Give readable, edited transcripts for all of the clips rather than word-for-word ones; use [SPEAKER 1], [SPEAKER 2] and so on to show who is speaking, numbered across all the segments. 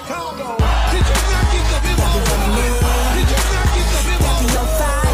[SPEAKER 1] Chicago. Did you not get the memo? Did you not get the memo? On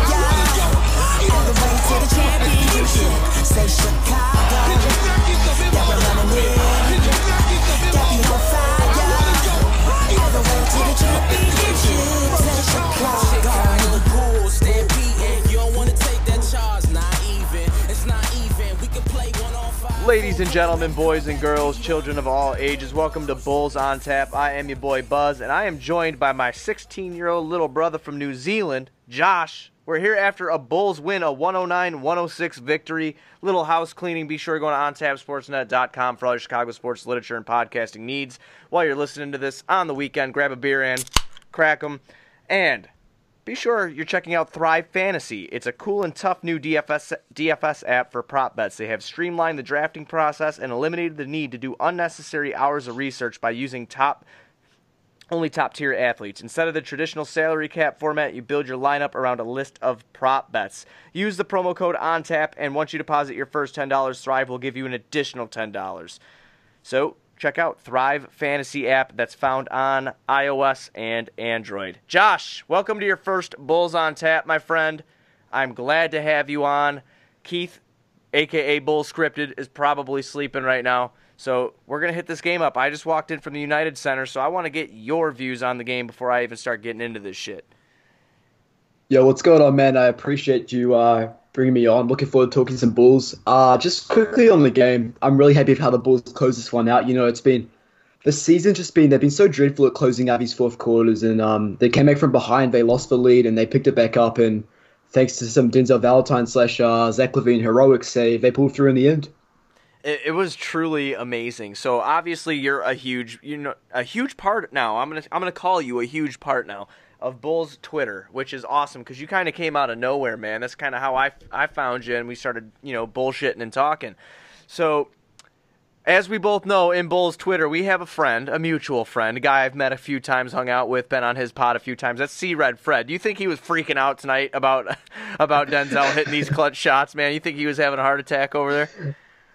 [SPEAKER 1] the way to the championship. Say Chicago. Did you not get the memo? That we're running in. Did you not get the memo? That we on fire. All the way to the championship. Say Chicago.
[SPEAKER 2] The pool, stampede. You don't want to take that charge. Not even. It's not even. We can play 1-on-5.
[SPEAKER 3] Ladies and gentlemen, boys and girls, children of all ages, welcome to Bulls on Tap. I am your boy Buzz, and I am joined by my 16-year-old little brother from New Zealand, Josh. We're here after a Bulls win, a 109-106 victory. Little house cleaning. Be sure to go to ontapsportsnet.com for all your Chicago sports literature and podcasting needs. While you're listening to this on the weekend, grab a beer and crack 'em. And be sure you're checking out Thrive Fantasy. It's a cool and tough new DFS app for prop bets. They have streamlined the drafting process and eliminated the need to do unnecessary hours of research by using only top-tier athletes. Instead of the traditional salary cap format, you build your lineup around a list of prop bets. Use the promo code ONTAP, and once you deposit your first $10, Thrive will give you an additional $10. So check out Thrive Fantasy app that's found on iOS and Android. Josh, welcome to your first Bulls on Tap, my friend. I'm glad to have you on. Keith, a.k.a. Bull Scripted, is probably sleeping right now. So we're going to hit this game up. I just walked in from the United Center, so I want to get your views on the game before I even start getting into this shit.
[SPEAKER 4] Yo, what's going on, man? I appreciate you bringing me on. Looking forward to talking some Bulls. Just quickly on the game, I'm really happy with how the Bulls closed this one out. You know, the season's just been, they've been so dreadful at closing out these fourth quarters, and they came back from behind, they lost the lead, and they picked it back up, and thanks to some Denzel Valentine / Zach LaVine heroic save, they pulled through in the end.
[SPEAKER 3] It was truly amazing. So obviously you're a huge part now. I'm gonna call you a huge part now of Bulls Twitter, which is awesome because you kind of came out of nowhere, man. That's kind of how I found you, and we started bullshitting and talking. So as we both know, in Bulls Twitter, we have a mutual friend, a guy I've met a few times, hung out with, been on his pod a few times. That's C-Red Fred. Do you think he was freaking out tonight about Denzel hitting these clutch shots, man? You think he was having a heart attack over there?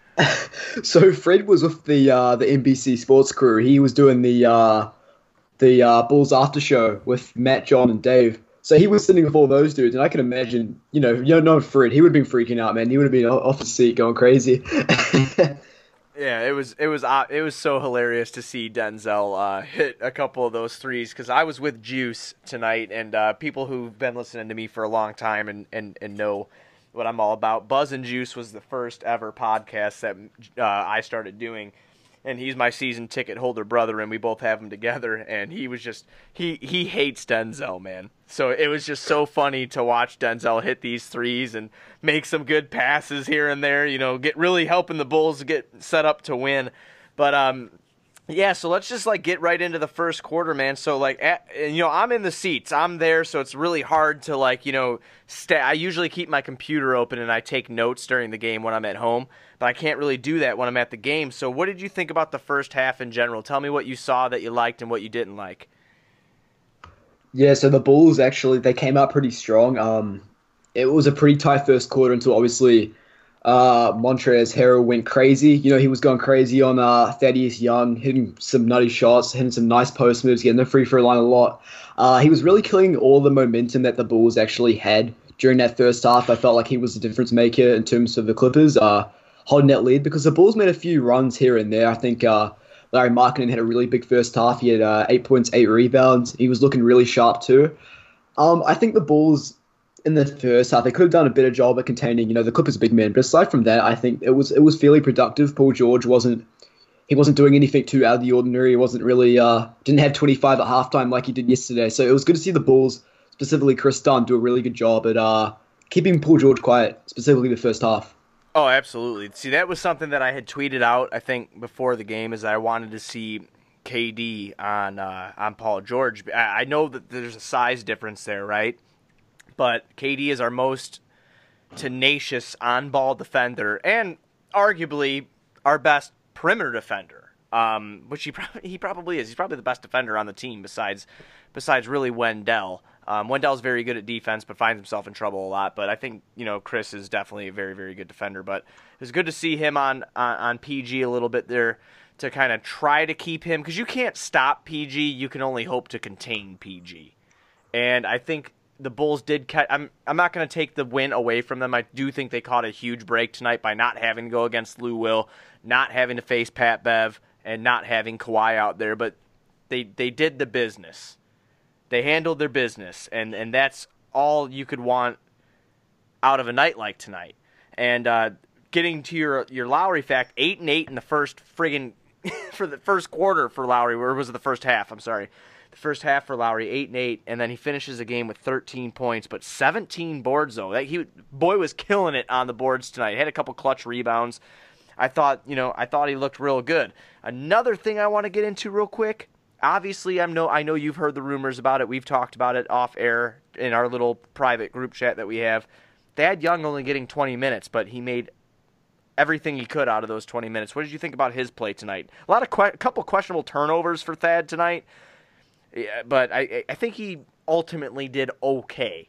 [SPEAKER 4] So Fred was with the NBC Sports crew. He was doing the Bulls after show with Matt, John, and Dave. So he was sitting with all those dudes, and I can imagine, Fred, he would have been freaking out, man. He would have been off his seat going crazy.
[SPEAKER 3] Yeah, it was so hilarious to see Denzel hit a couple of those threes because I was with Juice tonight, and people who've been listening to me for a long time and know what I'm all about. Buzz and Juice was the first ever podcast that I started doing, and he's my season ticket holder brother, and we both have him together, and he was just, he hates Denzel, man. So it was just so funny to watch Denzel hit these threes and make some good passes here and there, get really helping the Bulls get set up to win. But, yeah, so let's just, get right into the first quarter, man. So, I'm in the seats. I'm there, so it's really hard to, I usually keep my computer open and I take notes during the game when I'm at home, but I can't really do that when I'm at the game. So what did you think about the first half in general? Tell me what you saw that you liked and what you didn't like.
[SPEAKER 4] Yeah, so the Bulls, actually, they came out pretty strong. It was a pretty tight first quarter until, obviously, Montrezl Harrell went crazy. He was going crazy on Thaddeus Young, hitting some nutty shots, hitting some nice post moves, getting the free throw line a lot. He was really killing all the momentum that the Bulls actually had during that first half. I felt like he was the difference maker in terms of the Clippers holding that lead because the Bulls made a few runs here and there. I think Larry Markkinen had a really big first half. He had 8 points, 8 rebounds. He was looking really sharp too. I think the Bulls in the first half, they could have done a better job at containing, the Clippers' big men. But aside from that, I think it was fairly productive. Paul George wasn't doing anything too out of the ordinary. He wasn't really didn't have 25 at halftime like he did yesterday. So it was good to see the Bulls, specifically Chris Dunn, do a really good job at keeping Paul George quiet, specifically the first half.
[SPEAKER 3] Oh, absolutely. See, that was something that I had tweeted out, I think, before the game, is I wanted to see KD on Paul George. I know that there's a size difference there, right? But KD is our most tenacious on-ball defender and arguably our best perimeter defender. which he probably is. He's probably the best defender on the team besides really Wendell. Wendell's very good at defense, but finds himself in trouble a lot. But I think Chris is definitely a very, very good defender. But it was good to see him on PG a little bit there to kind of try to keep him, because you can't stop PG. You can only hope to contain PG. And I think the Bulls did catch. I'm not going to take the win away from them. I do think they caught a huge break tonight by not having to go against Lou Will, not having to face Pat Bev, and not having Kawhi out there. But they did the business. They handled their business, and that's all you could want out of a night like tonight. And getting to your Lowry fact, 8 and 8 in the first friggin' for the first quarter for Lowry, or was it the first half? I'm sorry. The first half for Lowry, 8 and 8, and then he finishes the game with 13 points, but 17 boards though. Boy was killing it on the boards tonight. He had a couple clutch rebounds. I thought he looked real good. Another thing I want to get into real quick. Obviously, I know you've heard the rumors about it. We've talked about it off air in our little private group chat that we have. Thad Young only getting 20 minutes, but he made everything he could out of those 20 minutes. What did you think about his play tonight? A couple questionable turnovers for Thad tonight, yeah, but I think he ultimately did okay.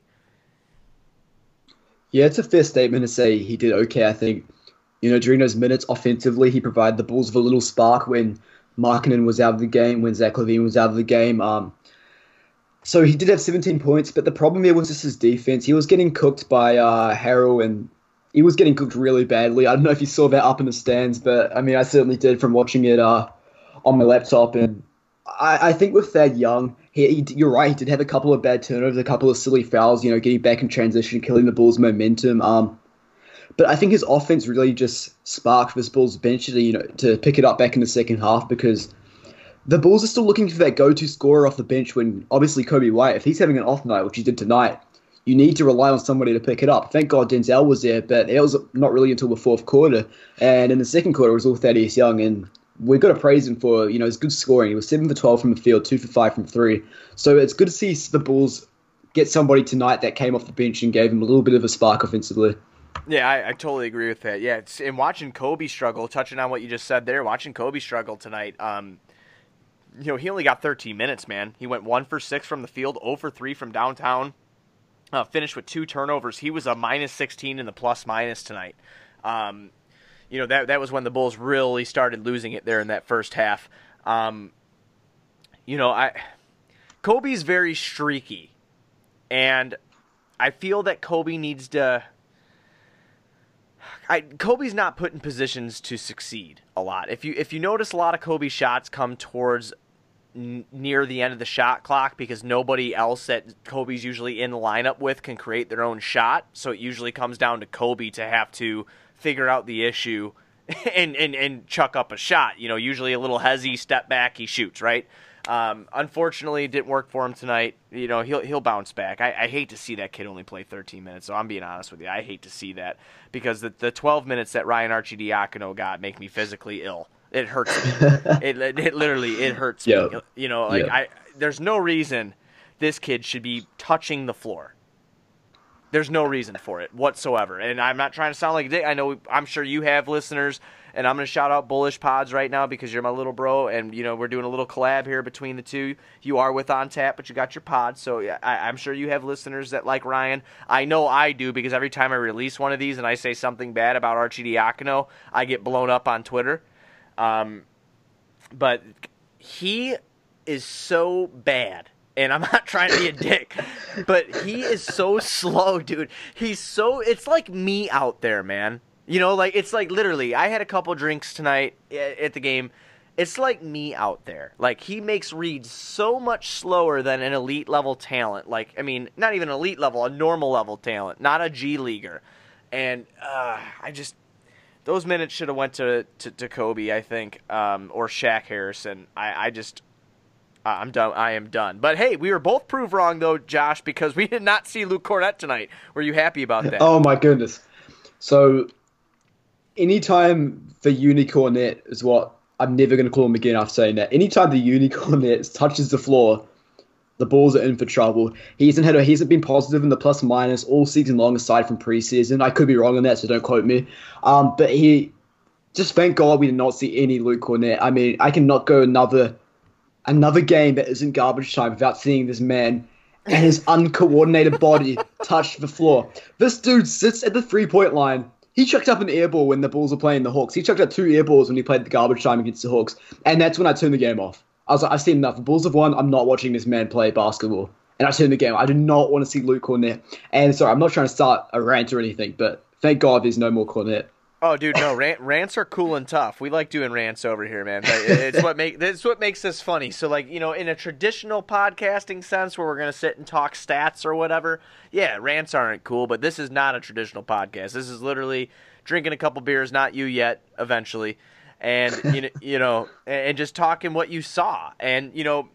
[SPEAKER 4] Yeah, it's a fair statement to say he did okay. I think, during those minutes offensively, he provided the Bulls with a little spark when Markkanen was out of the game, when Zach LaVine was out of the game. So he did have 17 points, but the problem here was just his defense. He was getting cooked by Harrell, and he was getting cooked really badly. I don't know if you saw that up in the stands, but I certainly did from watching it on my laptop. And I think with Thad Young, you're right, he did have a couple of bad turnovers, a couple of silly fouls, getting back in transition, killing the Bulls' momentum. But I think his offense really just sparked this Bulls bench to pick it up back in the second half, because the Bulls are still looking for that go-to scorer off the bench when, obviously, Kobe White, if he's having an off night, which he did tonight, you need to rely on somebody to pick it up. Thank God Denzel was there, but it was not really until the fourth quarter. And in the second quarter, it was all Thaddeus Young, and we've got to praise him for his good scoring. He was 7 for 12 from the field, 2 for 5 from 3. So it's good to see the Bulls get somebody tonight that came off the bench and gave him a little bit of a spark offensively.
[SPEAKER 3] Yeah, I totally agree with that. Yeah, and watching Kobe struggle, touching on what you just said there, watching Kobe struggle tonight, he only got 13 minutes, man. He went 1 for 6 from the field, 0 for 3 from downtown, finished with 2 turnovers. He was a minus 16 in the plus-minus tonight. That was when the Bulls really started losing it there in that first half. Kobe's very streaky, and I feel that Kobe needs to... Kobe's not put in positions to succeed a lot. If you notice, a lot of Kobe shots come towards near the end of the shot clock because nobody else that Kobe's usually in the lineup with can create their own shot. So it usually comes down to Kobe to have to figure out the issue and chuck up a shot. Usually a little hezzy step back, he shoots, right? Unfortunately, it didn't work for him tonight. He'll bounce back. I hate to see that kid only play 13 minutes, so I'm being honest with you. I hate to see that because the 12 minutes that Ryan Arcidiacono got make me physically ill. It hurts me. it literally hurts me. There's no reason this kid should be touching the floor. There's no reason for it whatsoever. And I'm not trying to sound like a dick. I'm sure you have listeners, and I'm going to shout out Bullish Pods right now because you're my little bro, and we're doing a little collab here between the two. You are with On Tap, but you got your pod, so I'm sure you have listeners that like Ryan. I know I do because every time I release one of these and I say something bad about Arcidiacono, I get blown up on Twitter. But he is so bad. And I'm not trying to be a dick, but he is so slow, dude. It's like me out there, man. It's like literally, I had a couple drinks tonight at the game. It's like me out there. Like, he makes reads so much slower than an elite level talent. Not even elite level, a normal level talent, not a G leaguer. And those minutes should have went to Kobe, I think, or Shaq Harrison. I'm done. I am done. But hey, we were both proved wrong though, Josh, because we did not see Luke Cornett tonight. Were you happy about that?
[SPEAKER 4] Oh my goodness. So anytime the Unicornet is what I'm never going to call him again after saying that. Anytime the Unicornet touches the floor, the Bulls are in for trouble. He hasn't been positive in the plus minus all season long aside from preseason. I could be wrong on that, so don't quote me. But just thank God we did not see any Luke Cornett. I mean, I cannot go another game that isn't garbage time without seeing this man and his uncoordinated body touch the floor. This dude sits at the 3-point line. He chucked up an air ball when the Bulls were playing the Hawks. He chucked up 2 air balls when he played the garbage time against the Hawks. And that's when I turned the game off. I was like, I've seen enough. The Bulls have won. I'm not watching this man play basketball. And I turned the game off. I do not want to see Luke Cornett. And sorry, I'm not trying to start a rant or anything, but thank God there's no more Cornett.
[SPEAKER 3] Oh, dude, no, rants are cool and tough. We like doing rants over here, man. It's what makes this funny. So, like, you know, in a traditional podcasting sense where we're going to sit and talk stats or whatever, yeah, rants aren't cool, but this is not a traditional podcast. This is literally drinking a couple beers, not you yet, eventually, and, and just talking what you saw. And,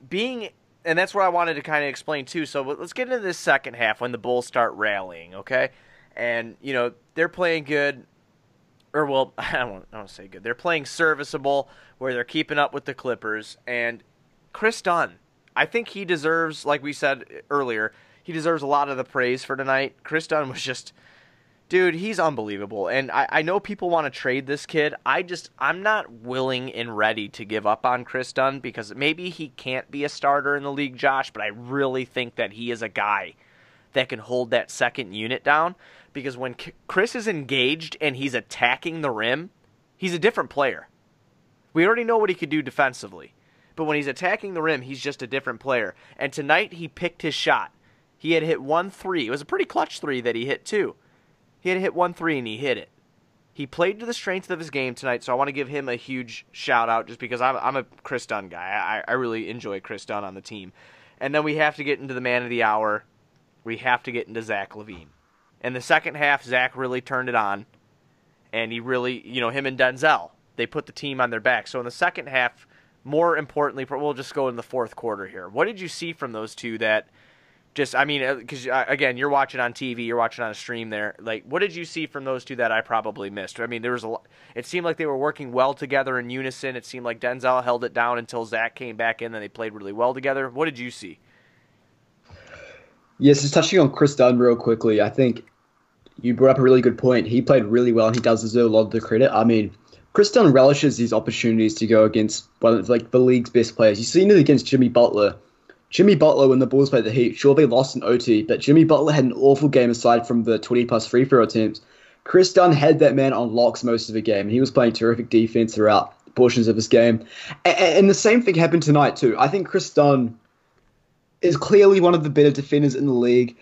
[SPEAKER 3] and that's what I wanted to kind of explain, too. So let's get into this second half when the Bulls start rallying, okay? And, they're playing good. Or, well, I don't want to say good. They're playing serviceable where they're keeping up with the Clippers. And Chris Dunn, I think he deserves, like we said earlier, he deserves a lot of the praise for tonight. Chris Dunn was just, dude, he's unbelievable. And I know people want to trade this kid. I'm not willing and ready to give up on Chris Dunn because maybe he can't be a starter in the league, Josh, but I really think that he is a guy that can hold that second unit down. Because when Chris is engaged and he's attacking the rim, he's a different player. We already know what he could do defensively. But when he's attacking the rim, he's just a different player. And tonight, he picked his shot. He had hit 1 3. It was a pretty clutch 3 that he hit, too. He had hit 1 3, and he hit it. He played to the strength of his game tonight, so I want to give him a huge shout-out just because I'm a Chris Dunn guy. I really enjoy Chris Dunn on the team. And then we have to get into the man of the hour. We have to get into Zach LaVine. In the second half, Zach really turned it on, and he really, him and Denzel, they put the team on their back. So in the second half, more importantly, we'll just go in the fourth quarter here. What did you see from those two that just, because, again, you're watching on TV, you're watching on a stream there. Like, what did you see from those two that I probably missed? I mean, there was it seemed like they were working well together in unison. It seemed like Denzel held it down until Zach came back in, and they played really well together. What did you see?
[SPEAKER 4] Yes, just touching on Chris Dunn real quickly, I think you brought up a really good point. He played really well, and he does deserve a lot of the credit. I mean, Chris Dunn relishes these opportunities to go against one of the league's best players. You've seen it against Jimmy Butler. Jimmy Butler, when the Bulls played the Heat, sure, they lost in OT, but Jimmy Butler had an awful game aside from the 20-plus free throw attempts. Chris Dunn had that man on locks most of the game, and he was playing terrific defense throughout portions of his game. And the same thing happened tonight, too. I think Chris Dunn is clearly one of the better defenders in the league.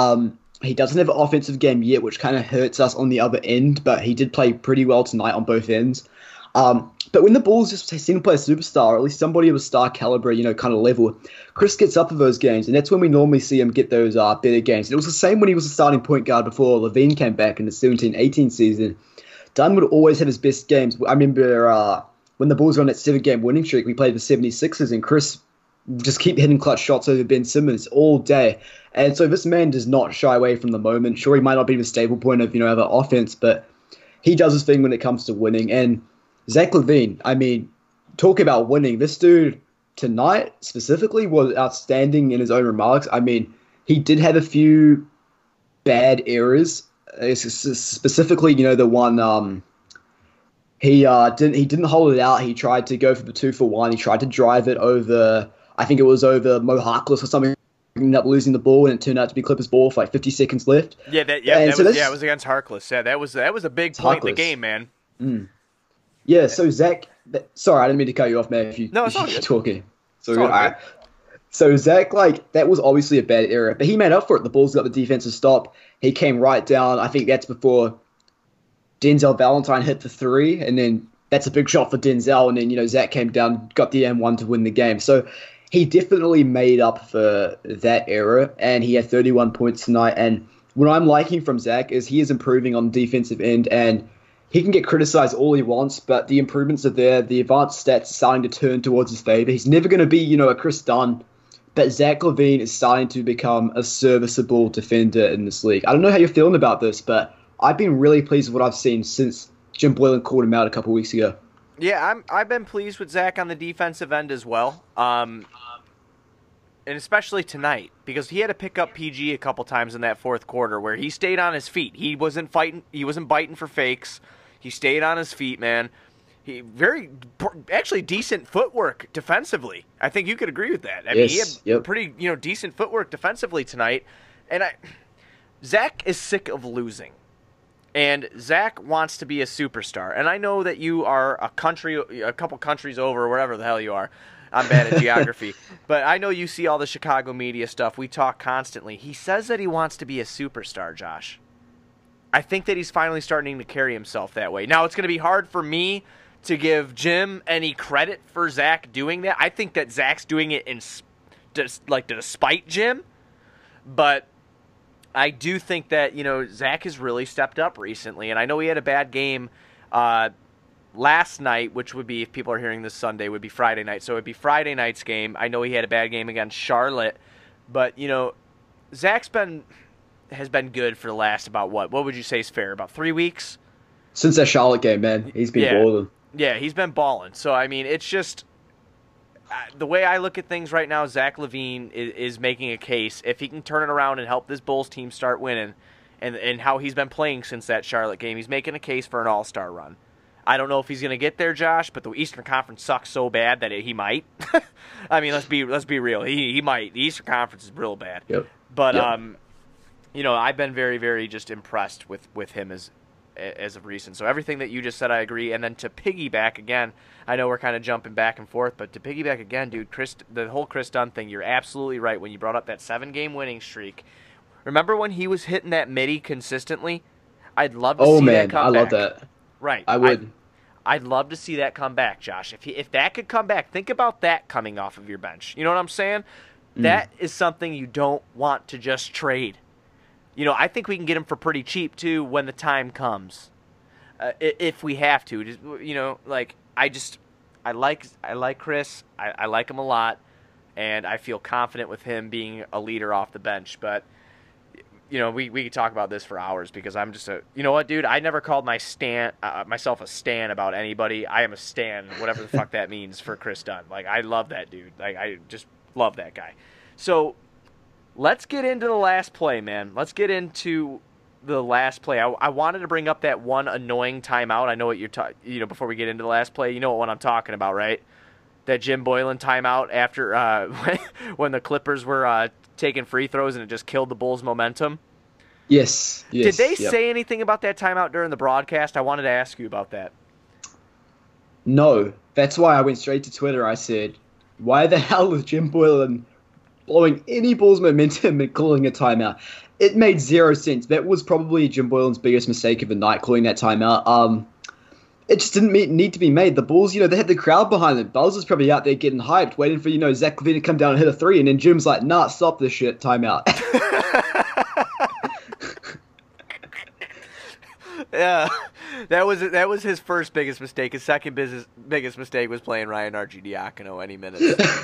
[SPEAKER 4] He doesn't have an offensive game yet, which kind of hurts us on the other end, but he did play pretty well tonight on both ends. But when the Bulls just seem to play a superstar, or at least somebody of a star caliber, kind of level, Chris gets up for those games, and that's when we normally see him get those better games. And it was the same when he was a starting point guard before LaVine came back in the 17-18 season. Dunn would always have his best games. I remember when the Bulls were on that 7-game winning streak, we played the 76ers, and Chris just keep hitting clutch shots over Ben Simmons all day. And so this man does not shy away from the moment. Sure, he might not be the stable point of, of an offense, but he does his thing when it comes to winning. And Zach LaVine, talk about winning. This dude tonight specifically was outstanding in his own remarks. I mean, he did have a few bad errors, specifically, the one he didn't hold it out. He tried to go for the 2-for-1. He tried to drive it over, I think it was over Mo Harkless or something, ended up losing the ball, and it turned out to be Clippers' ball for like 50 seconds left.
[SPEAKER 3] Yeah, it was against Harkless. Yeah, that was a big point in the game, man.
[SPEAKER 4] Yeah, so Zach, sorry, I didn't mean to cut you off, man. If you keep talking, so all right. So Zach, that was obviously a bad error, but he made up for it. The Bulls got the defensive stop. He came right down. I think that's before Denzel Valentine hit the 3, and then that's a big shot for Denzel, and then Zach came down, got the M1 to win the game. So he definitely made up for that error, and he had 31 points tonight. And what I'm liking from Zach is he is improving on the defensive end, and he can get criticized all he wants, but the improvements are there. The advanced stats are starting to turn towards his favor. He's never going to be, a Chris Dunn, but Zach LaVine is starting to become a serviceable defender in this league. I don't know how you're feeling about this, but I've been really pleased with what I've seen since Jim Boylan called him out a couple weeks ago.
[SPEAKER 3] Yeah, I've been pleased with Zach on the defensive end as well, and especially tonight, because he had to pick up PG a couple times in that fourth quarter where he stayed on his feet. He wasn't fighting. He wasn't biting for fakes. He stayed on his feet, man. he actually decent footwork defensively. I think you could agree with that. I mean, he had pretty decent footwork defensively tonight, and Zach is sick of losing. And Zach wants to be a superstar. And I know that you are a couple countries over, or wherever the hell you are. I'm bad at geography. But I know you see all the Chicago media stuff. We talk constantly. He says that he wants to be a superstar, Josh. I think that he's finally starting to carry himself that way. Now, it's going to be hard for me to give Jim any credit for Zach doing that. I think that Zach's doing it to spite Jim. But I do think that, Zach has really stepped up recently. And I know he had a bad game last night, which would be, if people are hearing this Sunday, would be Friday night. So it would be Friday night's game. I know he had a bad game against Charlotte. But, Zach's has been good for the last about what would you say is fair? About 3 weeks?
[SPEAKER 4] Since that Charlotte game, man. He's been balling.
[SPEAKER 3] Yeah, he's been balling. So, I mean, it's just the way I look at things right now, Zach LaVine is making a case. If he can turn it around and help this Bulls team start winning, and how he's been playing since that Charlotte game, he's making a case for an all-star run. I don't know if he's going to get there, Josh, but the Eastern Conference sucks so bad that he might. I mean, let's be real. He might. The Eastern Conference is real bad.
[SPEAKER 4] Yep.
[SPEAKER 3] But I've been very, very just impressed with him as of recent. So everything that you just said, I agree. And then to piggyback again, I know we're kind of jumping back and forth, but to piggyback again, dude, the whole Chris Dunn thing, you're absolutely right when you brought up that 7-game winning streak. Remember when he was hitting that midi consistently? I'd love to see that come back.
[SPEAKER 4] I love that.
[SPEAKER 3] Right.
[SPEAKER 4] I would.
[SPEAKER 3] I'd love to see that come back, Josh. If that could come back, think about that coming off of your bench. You know what I'm saying? That is something you don't want to just trade. I think we can get him for pretty cheap, too, when the time comes. If we have to. I like Chris. I like him a lot. And I feel confident with him being a leader off the bench. But, we could talk about this for hours because I'm just you know what, dude? I never called myself a stan about anybody. I am a stan, whatever the fuck that means, for Chris Dunn. Like, I love that dude. Like, I just love that guy. So let's get into the last play, man. Let's get into the last play. I wanted to bring up that one annoying timeout. I know what you're before we get into the last play, you know what I'm talking about, right? That Jim Boylan timeout after when the Clippers were taking free throws and it just killed the Bulls' momentum.
[SPEAKER 4] Yes.
[SPEAKER 3] Did they say anything about that timeout during the broadcast? I wanted to ask you about that.
[SPEAKER 4] No. That's why I went straight to Twitter. I said, why the hell is Jim Boylan blowing any Bulls momentum and calling a timeout? It made zero sense. That was probably Jim Boylan's biggest mistake of the night, calling that timeout. It just didn't need to be made. The Bulls, they had the crowd behind them. Buzz was probably out there getting hyped, waiting for, Zach LaVine to come down and hit a three, and then Jim's like, nah, stop this shit, timeout.
[SPEAKER 3] Yeah, that was his first biggest mistake. His second biggest mistake was playing Ryan Arcidiacono any minute.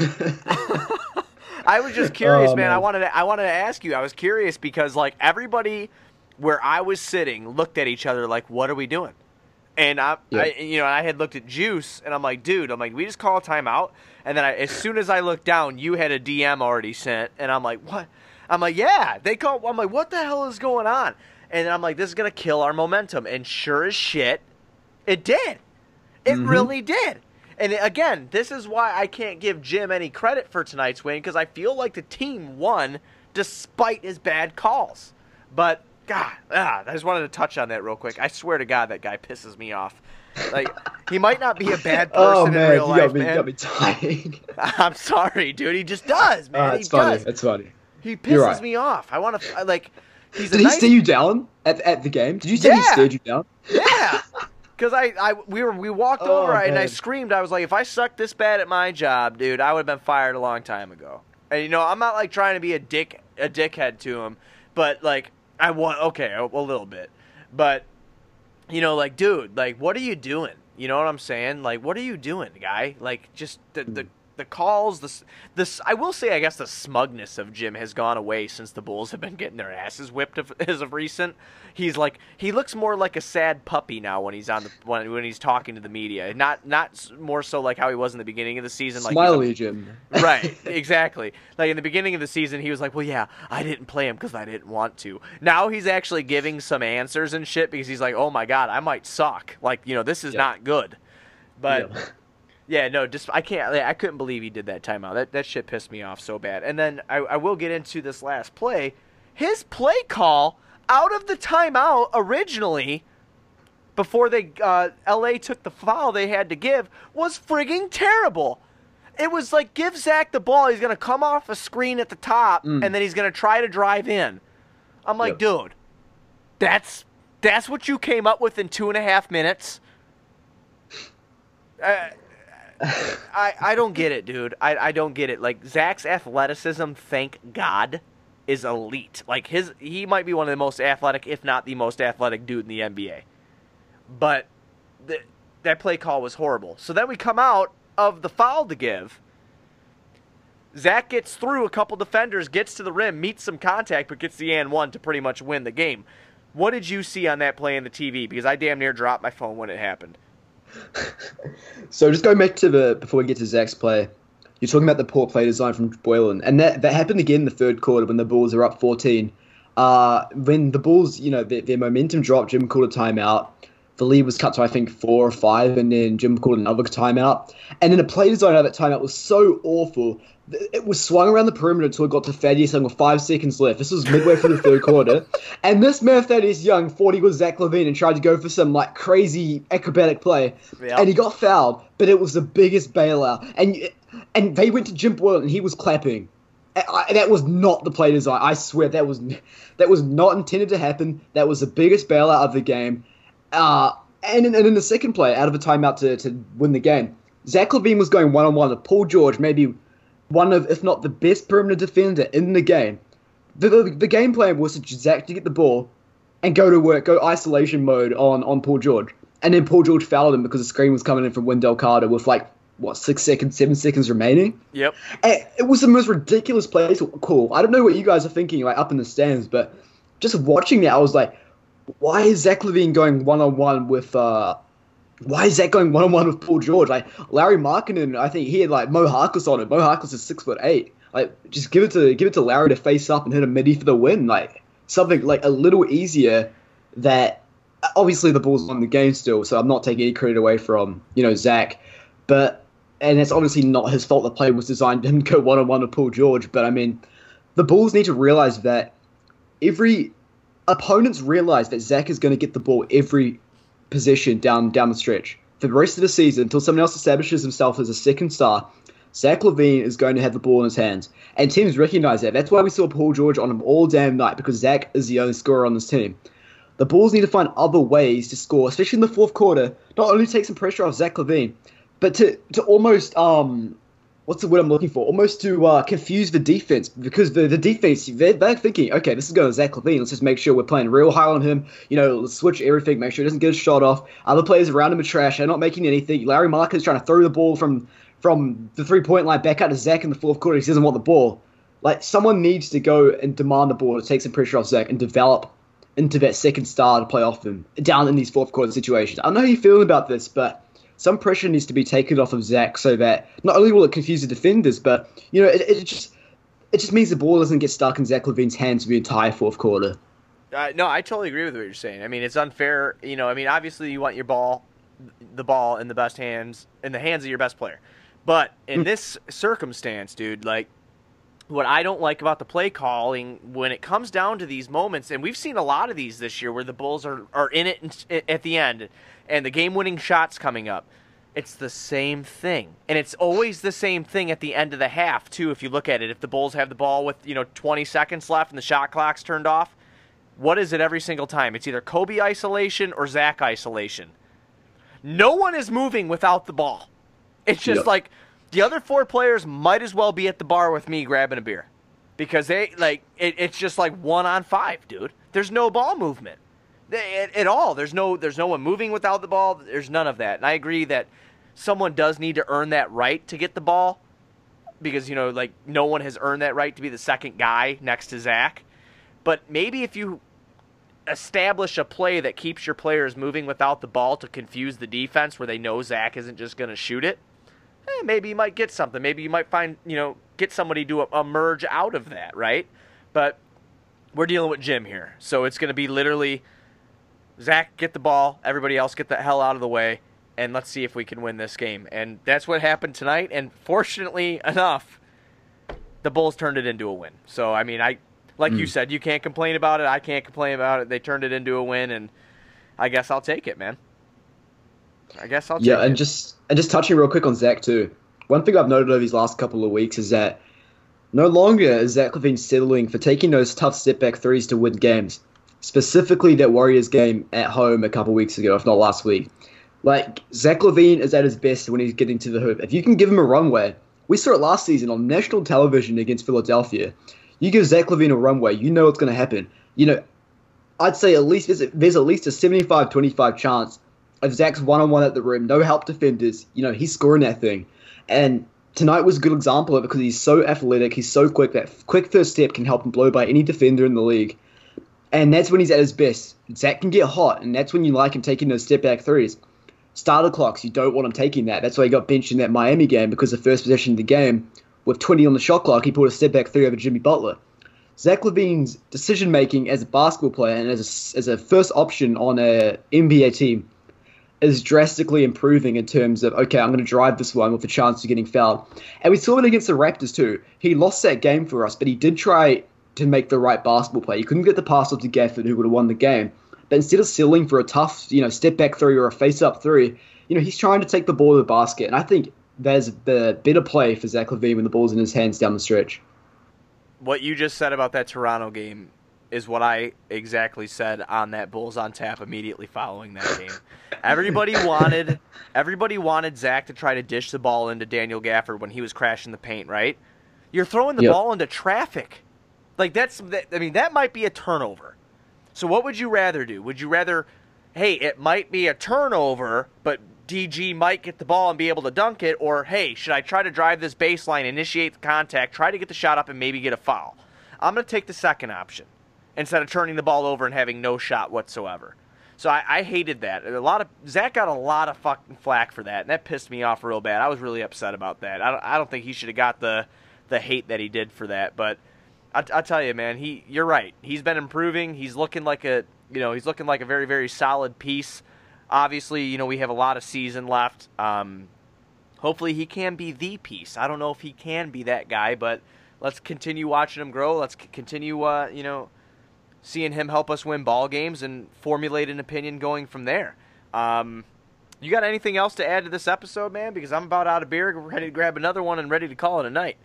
[SPEAKER 3] I was just curious, man. I wanted to ask you. I was curious because everybody where I was sitting looked at each other like, "What are we doing?" And I had looked at Juice, and I'm like, "Dude, we just call a timeout." And then as soon as I looked down, you had a DM already sent, and I'm like, "What?" I'm like, "Yeah, they call." I'm like, "What the hell is going on?" And I'm like, "This is gonna kill our momentum." And sure as shit, it did. It really did. And again, this is why I can't give Jim any credit for tonight's win, because I feel like the team won despite his bad calls. But, God, I just wanted to touch on that real quick. I swear to God, that guy pisses me off. He might not be a bad person in real life, man.
[SPEAKER 4] You got me dying.
[SPEAKER 3] I'm sorry, dude. He just does, man.
[SPEAKER 4] It's funny. It's funny.
[SPEAKER 3] He pisses me off. I want to,
[SPEAKER 4] Did he stare you down at the game? Did you say he stared you down?
[SPEAKER 3] Yeah. Because we walked over and I screamed. I was like, if I sucked this bad at my job, dude, I would have been fired a long time ago. And I'm not trying to be a dickhead to him, but I want a little bit. But dude, what are you doing? You know what I'm saying? What are you doing, guy? Just the calls, this I will say, I guess the smugness of Jim has gone away since the Bulls have been getting their asses whipped as of recent. He looks more like a sad puppy now when he's when he's talking to the media. Not more so like how he was in the beginning of the season.
[SPEAKER 4] Smiley Jim.
[SPEAKER 3] Right, exactly. In the beginning of the season, he was like, well, yeah, I didn't play him because I didn't want to. Now he's actually giving some answers and shit because he's like, oh my God, I might suck. This is not good. But
[SPEAKER 4] Yeah.
[SPEAKER 3] yeah, no, just I can't. I couldn't believe he did that timeout. That shit pissed me off so bad. And then I will get into this last play. His play call out of the timeout originally, before they LA took the foul they had to give, was frigging terrible. It was like, give Zach the ball. He's gonna come off a screen at the top, and then he's gonna try to drive in. I'm like, dude, that's what you came up with in 2.5 minutes. I don't get it, dude. I don't get it. Like, Zach's athleticism, thank God, is elite. Like, he might be one of the most athletic, if not the most athletic dude in the NBA. But that play call was horrible. So then we come out of the foul to give. Zach gets through a couple defenders, gets to the rim, meets some contact, but gets the and one to pretty much win the game. What did you see on that play in the TV? Because I damn near dropped my phone when it happened.
[SPEAKER 4] So just going back to before we get to Zach's play, you're talking about the poor play design from Boylan, and that happened again in the third quarter when the Bulls are up 14. When the Bulls, their momentum dropped, Jim called a timeout. The lead was cut to, I think, 4 or 5, and then Jim called another timeout. And then the play design of that timeout was so awful. It was swung around the perimeter until it got to Thaddeus Young with 5 seconds left. This was midway through the third quarter. And this man, Thaddeus Young, thought he was Zach LaVine and tried to go for some crazy acrobatic play. Yep. And he got fouled, but it was the biggest bailout. And they went to Jim Boylan, and he was clapping. That was not the play design. I swear, that was not intended to happen. That was the biggest bailout of the game. And in the second play, out of a timeout to win the game, Zach LaVine was going one-on-one with Paul George, maybe one of, if not the best perimeter defender in the game. The game plan was for Zach to get the ball and go to work, go isolation mode on Paul George. And then Paul George fouled him because the screen was coming in from Wendell Carter with 6 seconds, 7 seconds remaining.
[SPEAKER 3] Yep.
[SPEAKER 4] And it was the most ridiculous play call. I don't know what you guys are thinking up in the stands, but just watching that, I was like, why is Zach LaVine going one-on-one with Paul George? Larry Markkinen, I think he had Mo Harkless on it. Mo Harkless is 6'8". Just give it to Larry to face up and hit a midi for the win. Something a little easier. That obviously the Bulls won the game still, so I'm not taking any credit away from Zach, and it's obviously not his fault. The play was designed to him go one-on-one with Paul George, but I mean, the Bulls need to realize that opponents realize that Zach is going to get the ball every possession down the stretch. For the rest of the season, until someone else establishes himself as a second star, Zach LaVine is going to have the ball in his hands. And teams recognize that. That's why we saw Paul George on him all damn night, because Zach is the only scorer on this team. The Bulls need to find other ways to score, especially in the fourth quarter, not only to take some pressure off Zach LaVine, but to almost what's the word I'm looking for? Almost to confuse the defense, because the defense, they're thinking, okay, this is going to Zach LaVine. Let's just make sure we're playing real high on him. Let's switch everything, make sure he doesn't get a shot off. Other players around him are trash. They're not making anything. Larry Markkinen is trying to throw the ball from the three-point line back out to Zach in the fourth quarter. He doesn't want the ball. Someone needs to go and demand the ball to take some pressure off Zach and develop into that second star to play off him down in these fourth quarter situations. I don't know how you're feeling about this, but some pressure needs to be taken off of Zach so that not only will it confuse the defenders, but it just means the ball doesn't get stuck in Zach LaVine's hands for the entire fourth quarter.
[SPEAKER 3] No, I totally agree with what you're saying. I mean, it's unfair. Obviously you want the ball in the best hands, in the hands of your best player. But in this circumstance, dude, what I don't like about the play calling when it comes down to these moments, and we've seen a lot of these this year where the Bulls are in it at the end, and the game-winning shot's coming up. It's the same thing. And it's always the same thing at the end of the half, too, if you look at it. If the Bulls have the ball with, 20 seconds left and the shot clock's turned off, what is it every single time? It's either Kobe isolation or Zach isolation. No one is moving without the ball. It's just the other 4 players might as well be at the bar with me grabbing a beer. Because it's just 1 on 5, dude. There's no ball movement. At all. There's no one moving without the ball. There's none of that. And I agree that someone does need to earn that right to get the ball, because no one has earned that right to be the second guy next to Zach. But maybe if you establish a play that keeps your players moving without the ball to confuse the defense, where they know Zach isn't just going to shoot it, maybe you might get something. Maybe you might find, get somebody to emerge out of that, right? But we're dealing with Jim here, so it's going to be literally Zach, get the ball. Everybody else, get the hell out of the way. and let's see if we can win this game. And that's what happened tonight, and fortunately enough, the Bulls turned it into a win. So, I mean, you said, you can't complain about it. I can't complain about it. They turned it into a win, and I guess I'll take it, man.
[SPEAKER 4] Yeah, and just touching real quick on Zach, too. One thing I've noted over these last couple of weeks is that no longer is Zach LaVine settling for taking those tough step-back threes to win games. Specifically that Warriors game at home a couple weeks ago, if not last week. Like, Zach LaVine is at his best when he's getting to the hoop. If you can give him a runway, we saw it last season on national television against Philadelphia. You give Zach LaVine a runway, you know what's going to happen. You know, I'd say at least there's at least a 75-25 chance of Zach's one-on-one at the rim, no help defenders, you know, he's scoring that thing. And tonight was a good example of it because he's so athletic, he's so quick, that quick first step can help him blow by any defender in the league. And that's when he's at his best. Zach can get hot, and that's when you like him taking those step-back threes. Starter clocks, you don't want him taking that. That's why he got benched in that Miami game, because the first possession of the game, with 20 on the shot clock, he pulled a step-back three over Jimmy Butler. Zach LaVine's decision-making as a basketball player and as a first option on an NBA team is drastically improving in terms of, okay, I'm going to drive this one with a chance of getting fouled. And we saw it against the Raptors too. He lost that game for us, but he did try to make the right basketball play. He couldn't get the pass off to Gafford, who would have won the game. But instead of settling for a tough, step-back three or a face-up three, he's trying to take the ball to the basket. And I think there's the better play for Zach LaVine when the ball's in his hands down the stretch.
[SPEAKER 3] What you just said about that Toronto game is what I exactly said on that Bulls on Tap immediately following that game. Everybody wanted Zach to try to dish the ball into Daniel Gafford when he was crashing the paint, right? You're throwing the ball into traffic. Like, that might be a turnover. So what would you rather do? Would you rather, hey, it might be a turnover, but DG might get the ball and be able to dunk it, or, hey, should I try to drive this baseline, initiate the contact, try to get the shot up, and maybe get a foul? I'm going to take the second option instead of turning the ball over and having no shot whatsoever. So I hated that. Zach got a lot of fucking flack for that, and that pissed me off real bad. I was really upset about that. I don't think he should have got the hate that he did for that, but I tell you, man, you're right. He's been improving. He's looking like a very, very solid piece. Obviously, we have a lot of season left. Hopefully he can be the piece. I don't know if he can be that guy, but let's continue watching him grow. Let's continue, seeing him help us win ball games and formulate an opinion going from there. You got anything else to add to this episode, man? Because I'm about out of beer, ready to grab another one and ready to call it a night.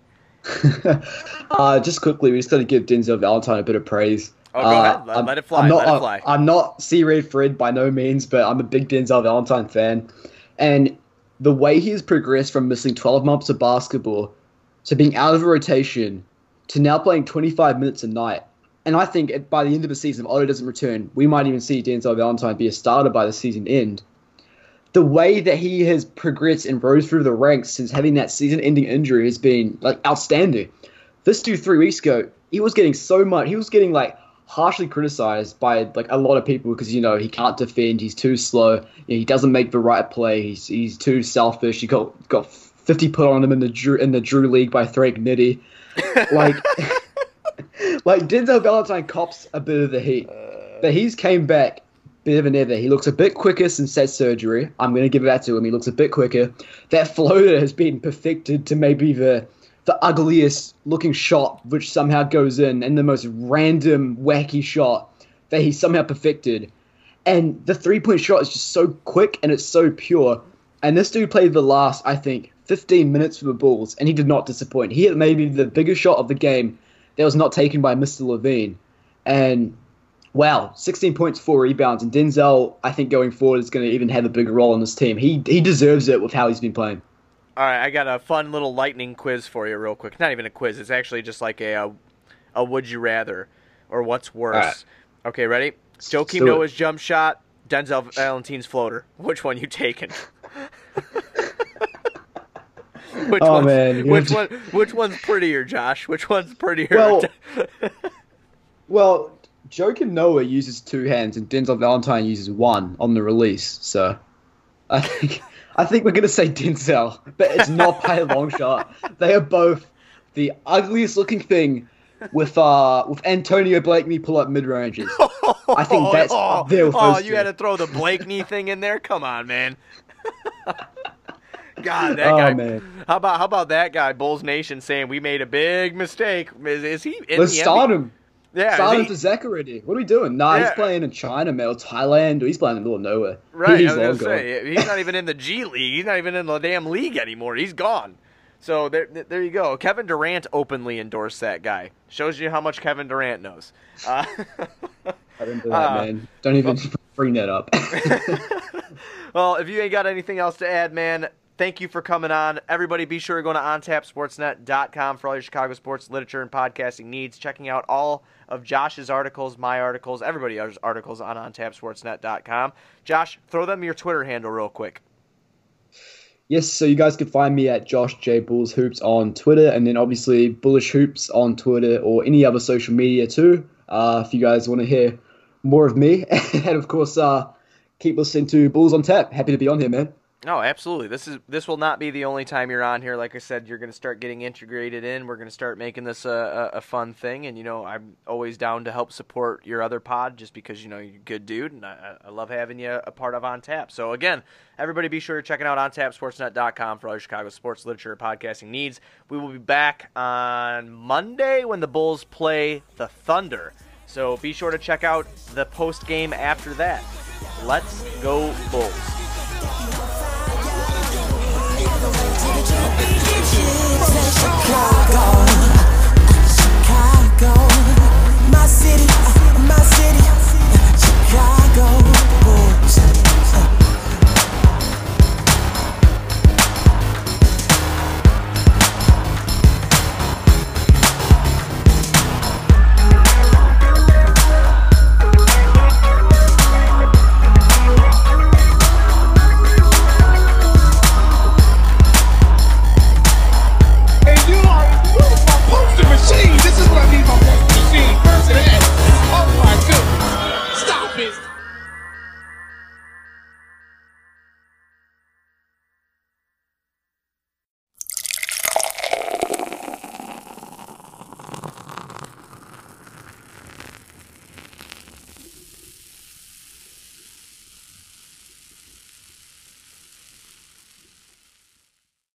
[SPEAKER 4] Just quickly, we just got to give Denzel Valentine a bit of praise.
[SPEAKER 3] Oh, go ahead. Let it fly.
[SPEAKER 4] I'm not C-Red Fred by no means, but I'm a big Denzel Valentine fan. And the way he has progressed from missing 12 months of basketball to being out of a rotation to now playing 25 minutes a night. And I think by the end of the season, if Otto doesn't return, we might even see Denzel Valentine be a starter by the season end. The way that he has progressed and rose through the ranks since having that season-ending injury has been outstanding. This dude 3 weeks ago, he was getting harshly criticized by a lot of people because he can't defend, he's too slow, he doesn't make the right play, he's too selfish. He got 50 put on him in the Drew League by Frank Nitti. Like Denzel Valentine cops a bit of the heat, but he's came back better than ever. He looks a bit quicker since that surgery. I'm going to give that to him. He looks a bit quicker. That floater has been perfected to maybe the ugliest looking shot, which somehow goes in, and the most random wacky shot that he somehow perfected. And the 3-point shot is just so quick and it's so pure. And this dude played the last, I think, 15 minutes for the Bulls, and he did not disappoint. He hit maybe the biggest shot of the game that was not taken by Mr. LaVine. And wow, 16 points, 4 rebounds. And Denzel, I think going forward, is going to even have a bigger role in this team. He deserves it with how he's been playing.
[SPEAKER 3] All right, I got a fun little lightning quiz for you real quick. Not even a quiz. It's actually just like a would you rather or what's worse. Right. Okay, ready? Joakim Noah's jump shot, Denzel Valentine's floater. Which one you taking? Which one's prettier, Josh? Which one's prettier?
[SPEAKER 4] Well, Joakim Noah uses 2 hands and Denzel Valentine uses 1 on the release. So I think we're going to say Denzel, but it's not by a long shot. They are both the ugliest looking thing with Antonio Blakeney pull up mid-ranges. I think that's their first.
[SPEAKER 3] You had to throw the Blakeney thing in there? Come on, man. God, that guy.
[SPEAKER 4] Man.
[SPEAKER 3] How about that guy, Bulls Nation, saying we made a big mistake? Is he in
[SPEAKER 4] Let's
[SPEAKER 3] the
[SPEAKER 4] start
[SPEAKER 3] NBA?
[SPEAKER 4] him.
[SPEAKER 3] Yeah,
[SPEAKER 4] Start
[SPEAKER 3] is
[SPEAKER 4] him to Zach already. What are we doing? Nah,
[SPEAKER 3] Yeah.
[SPEAKER 4] he's playing in China, man, or Thailand, or he's playing in the middle of nowhere.
[SPEAKER 3] right.
[SPEAKER 4] He's
[SPEAKER 3] I was
[SPEAKER 4] long
[SPEAKER 3] gonna
[SPEAKER 4] gone.
[SPEAKER 3] say he's not even in the G League. He's not even in the damn league anymore. He's gone. So there you go. Kevin Durant openly endorsed that guy. Shows you how much Kevin Durant knows.
[SPEAKER 4] I didn't do that, man. Don't even bring that up.
[SPEAKER 3] Well, if you ain't got anything else to add, man, thank you for coming on. Everybody be sure to go to ontapsportsnet.com for all your Chicago sports literature and podcasting needs. Checking out all of Josh's articles, my articles, everybody else's articles on ontapsportsnet.com. Josh, throw them your Twitter handle real quick.
[SPEAKER 4] Yes, so you guys can find me at Josh J Bulls Hoops on Twitter, and then obviously Bullish Hoops on Twitter or any other social media too. If you guys want to hear more of me, and of course, keep listening to Bulls on Tap. Happy to be on here, man.
[SPEAKER 3] No, absolutely. This will not be the only time you're on here. Like I said, you're going to start getting integrated in. We're going to start making this a fun thing. And, I'm always down to help support your other pod just because, you're a good dude. And I love having you a part of On Tap. So, again, everybody be sure to check it out on ontapsportsnet.com for all your Chicago sports literature and podcasting needs. We will be back on Monday when the Bulls play the Thunder. So be sure to check out the post game after that. Let's go Bulls.